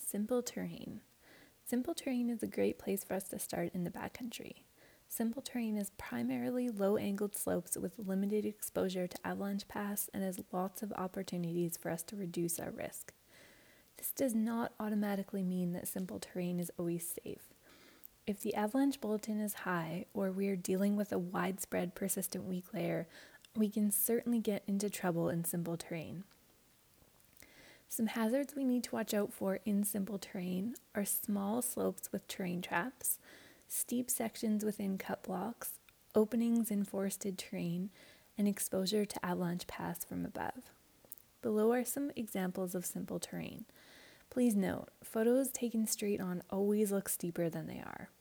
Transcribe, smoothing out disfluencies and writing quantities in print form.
Simple terrain. Simple terrain is a great place for us to start in the backcountry. Simple terrain is primarily low-angled slopes with limited exposure to avalanche paths and has lots of opportunities for us to reduce our risk. This does not automatically mean that simple terrain is always safe. If the avalanche bulletin is high or we are dealing with a widespread persistent weak layer, we can certainly get into trouble in simple terrain. Some hazards we need to watch out for in simple terrain are small slopes with terrain traps, steep sections within cut blocks, openings in forested terrain, and exposure to avalanche paths from above. Below are some examples of simple terrain. Please note, photos taken straight on always look steeper than they are.